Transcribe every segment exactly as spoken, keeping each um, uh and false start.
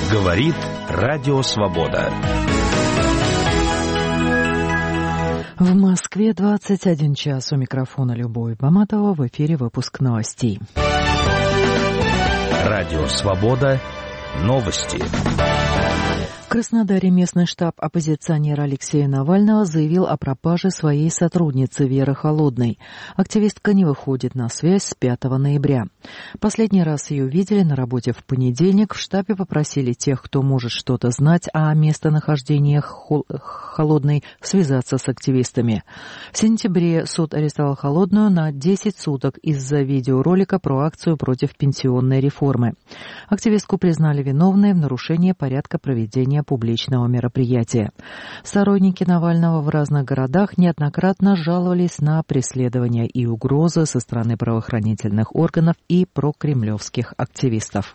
Говорит Радио Свобода. В Москве двадцать один час. У микрофона Любовь Баматова. В эфире выпуск новостей. Радио Свобода. Новости. В Краснодаре местный штаб оппозиционера Алексея Навального заявил о пропаже своей сотрудницы Веры Холодной. Активистка не выходит на связь с пятого ноября. Последний раз ее видели на работе в понедельник. В штабе попросили тех, кто может что-то знать о местонахождении Холодной, связаться с активистами. В сентябре суд арестовал Холодную на десять суток из-за видеоролика про акцию против пенсионной реформы. Активистку признали виновной в нарушении порядка проведения публичного мероприятия. Сторонники Навального в разных городах неоднократно жаловались на преследования и угрозы со стороны правоохранительных органов и прокремлевских активистов.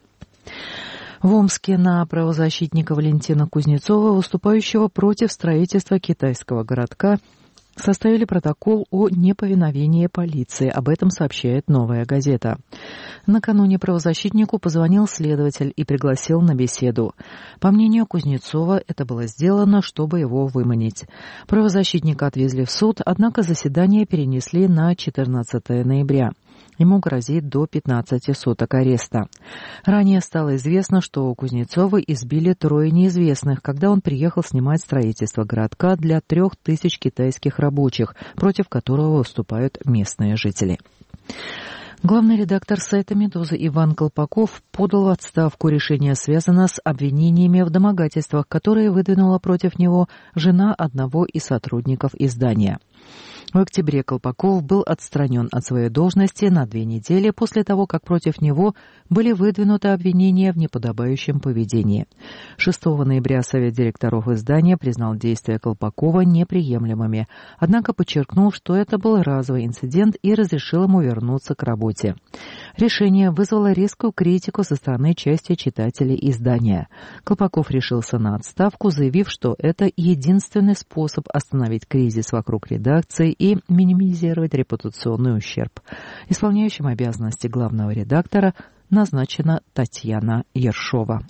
В Омске на правозащитника Валентина Кузнецова, выступающего против строительства китайского городка, составили протокол о неповиновении полиции. Об этом сообщает «Новая газета». Накануне правозащитнику позвонил следователь и пригласил на беседу. По мнению Кузнецова, это было сделано, чтобы его выманить. Правозащитника отвезли в суд, однако заседание перенесли на четырнадцатое ноября. Ему грозит до пятнадцати суток ареста. Ранее стало известно, что Кузнецова избили трое неизвестных, когда он приехал снимать строительство городка для трех тысяч китайских рабочих, против которого выступают местные жители. Главный редактор сайта «Медуза» Иван Колпаков подал в отставку. Решение связано с обвинениями в домогательствах, которые выдвинула против него жена одного из сотрудников издания. В октябре Колпаков был отстранен от своей должности на две недели после того, как против него были выдвинуты обвинения в неподобающем поведении. шестого ноября Совет директоров издания признал действия Колпакова неприемлемыми, однако подчеркнул, что это был разовый инцидент и разрешил ему вернуться к работе. Решение вызвало резкую критику со стороны части читателей издания. Колпаков решился на отставку, заявив, что это единственный способ остановить кризис вокруг редакции и минимизировать репутационный ущерб. Исполняющим обязанности главного редактора назначена Татьяна Ершова.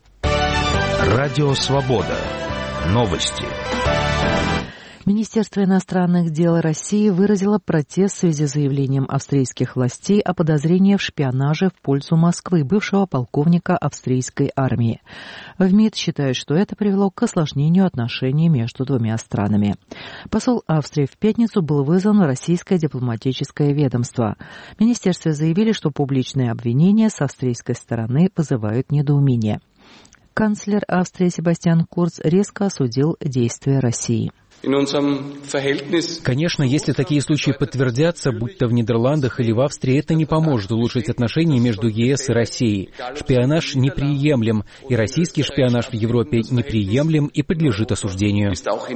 Радио Свобода. Новости. Министерство иностранных дел России выразило протест в связи с заявлением австрийских властей о подозрении в шпионаже в пользу Москвы бывшего полковника австрийской армии. В МИД считают, что это привело к осложнению отношений между двумя странами. Посол Австрии в пятницу был вызван в российское дипломатическое ведомство. В министерстве заявили, что публичные обвинения с австрийской стороны вызывают недоумение. Канцлер Австрии Себастьян Курц резко осудил действия России. Конечно, если такие случаи подтвердятся, будь то в Нидерландах или в Австрии, это не поможет улучшить отношения между ЕС и Россией. Шпионаж неприемлем, и российский шпионаж в Европе неприемлем и подлежит осуждению.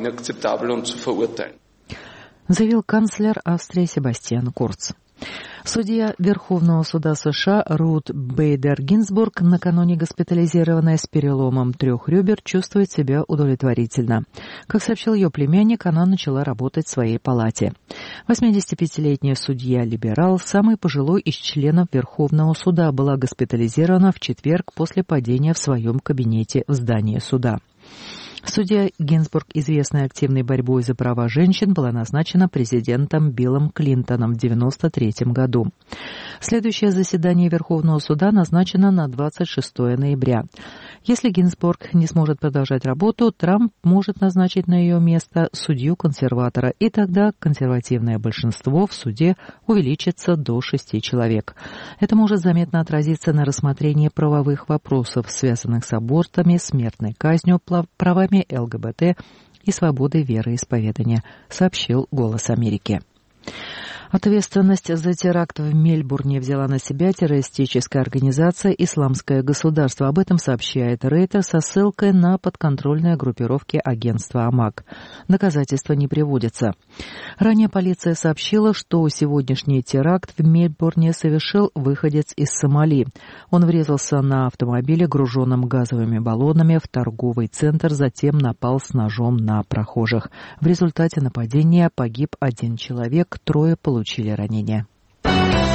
Заявил канцлер Австрии Себастьян Курц. Судья Верховного суда США Рут Бейдер Гинзбург, накануне госпитализированная с переломом трех ребер, чувствует себя удовлетворительно. Как сообщил ее племянник, она начала работать в своей палате. восьмидесятипятилетняя судья-либерал, самый пожилой из членов Верховного суда, была госпитализирована в четверг после падения в своем кабинете в здании суда. Судья Гинзбург, известная активной борьбой за права женщин, была назначена президентом Биллом Клинтоном в девяносто третьем году. Следующее заседание Верховного суда назначено на двадцать шестое ноября. Если Гинзбург не сможет продолжать работу, Трамп может назначить на ее место судью-консерватора, и тогда консервативное большинство в суде увеличится до шести человек. Это может заметно отразиться на рассмотрении правовых вопросов, связанных с абортами, смертной казнью, правами ЛГБТ и свободой вероисповедания, сообщил «Голос Америки». Ответственность за теракт в Мельбурне взяла на себя террористическая организация «Исламское государство». Об этом сообщает Рейтер со ссылкой на подконтрольные группировки агентства АМАК. Доказательства не приводятся. Ранее полиция сообщила, что сегодняшний теракт в Мельбурне совершил выходец из Сомали. Он врезался на автомобиле, груженном газовыми баллонами, в торговый центр, затем напал с ножом на прохожих. В результате нападения погиб один человек, трое получили ранения.